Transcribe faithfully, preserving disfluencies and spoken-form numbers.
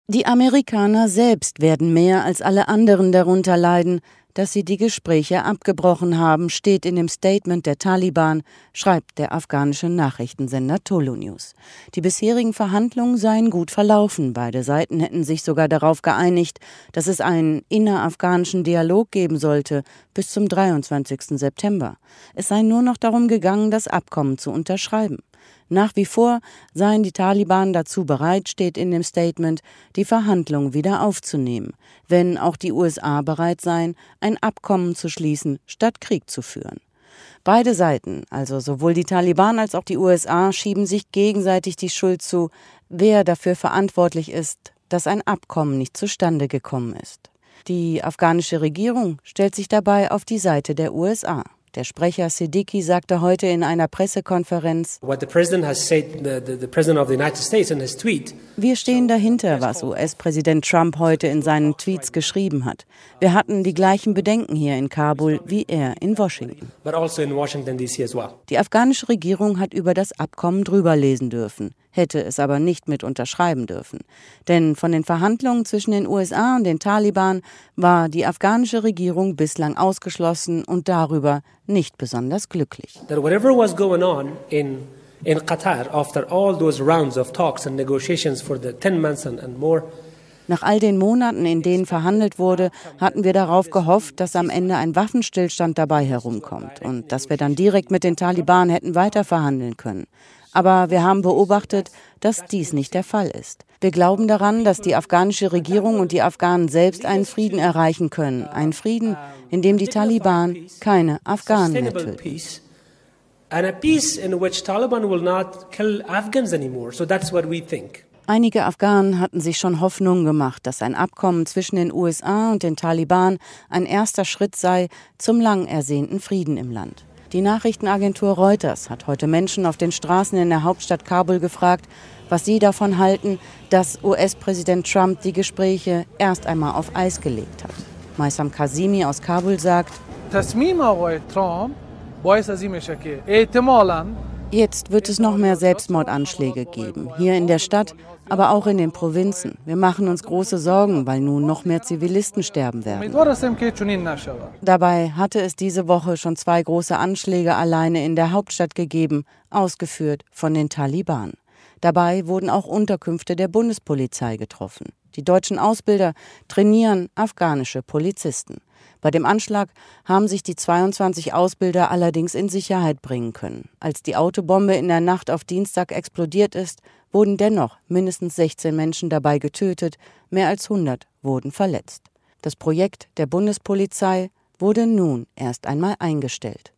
Die Amerikaner selbst werden mehr als alle anderen darunter leiden, dass sie die Gespräche abgebrochen haben, steht in dem Statement der Taliban, schreibt der afghanische Nachrichtensender Tolu News. Die bisherigen Verhandlungen seien gut verlaufen. Beide Seiten hätten sich sogar darauf geeinigt, dass es einen innerafghanischen Dialog geben sollte bis zum dreiundzwanzigsten September. Es sei nur noch darum gegangen, das Abkommen zu unterschreiben. Nach wie vor seien die Taliban dazu bereit, steht in dem Statement, die Verhandlungen wieder aufzunehmen, wenn auch die U S A bereit seien, ein Abkommen zu schließen, statt Krieg zu führen. Beide Seiten, also sowohl die Taliban als auch die U S A, schieben sich gegenseitig die Schuld zu, wer dafür verantwortlich ist, dass ein Abkommen nicht zustande gekommen ist. Die afghanische Regierung stellt sich dabei auf die Seite der U S A. Der Sprecher Siddiqui sagte heute in einer Pressekonferenz: Wir stehen dahinter, was U S-Präsident Trump heute in seinen Tweets geschrieben hat. Wir hatten die gleichen Bedenken hier in Kabul wie er in Washington. Die afghanische Regierung hat über das Abkommen drüber lesen dürfen, hätte es aber nicht mit unterschreiben dürfen. Denn von den Verhandlungen zwischen den U S A und den Taliban war die afghanische Regierung bislang ausgeschlossen und darüber nicht besonders glücklich. That whatever was going on in in Qatar after all those rounds of talks and negotiations for the ten months and, and more. Nach all den Monaten, in denen verhandelt wurde, hatten wir darauf gehofft, dass am Ende ein Waffenstillstand dabei herumkommt und dass wir dann direkt mit den Taliban hätten weiter verhandeln können. Aber wir haben beobachtet, dass dies nicht der Fall ist. Wir glauben daran, dass die afghanische Regierung und die Afghanen selbst einen Frieden erreichen können. Einen Frieden, in dem die Taliban keine Afghanen mehr töten. And a peace in which Taliban will not kill Afghans anymore. So that's what we think. Einige Afghanen hatten sich schon Hoffnung gemacht, dass ein Abkommen zwischen den U S A und den Taliban ein erster Schritt sei zum lang ersehnten Frieden im Land. Die Nachrichtenagentur Reuters hat heute Menschen auf den Straßen in der Hauptstadt Kabul gefragt, was sie davon halten, dass U S-Präsident Trump die Gespräche erst einmal auf Eis gelegt hat. Maysam Kazimi aus Kabul sagt: Jetzt wird es noch mehr Selbstmordanschläge geben, hier in der Stadt, aber auch in den Provinzen. Wir machen uns große Sorgen, weil nun noch mehr Zivilisten sterben werden. Dabei hatte es diese Woche schon zwei große Anschläge alleine in der Hauptstadt gegeben, ausgeführt von den Taliban. Dabei wurden auch Unterkünfte der Bundespolizei getroffen. Die deutschen Ausbilder trainieren afghanische Polizisten. Bei dem Anschlag haben sich die zweiundzwanzig Ausbilder allerdings in Sicherheit bringen können. Als die Autobombe in der Nacht auf Dienstag explodiert ist, wurden dennoch mindestens sechzehn Menschen dabei getötet, mehr als hundert wurden verletzt. Das Projekt der Bundespolizei wurde nun erst einmal eingestellt.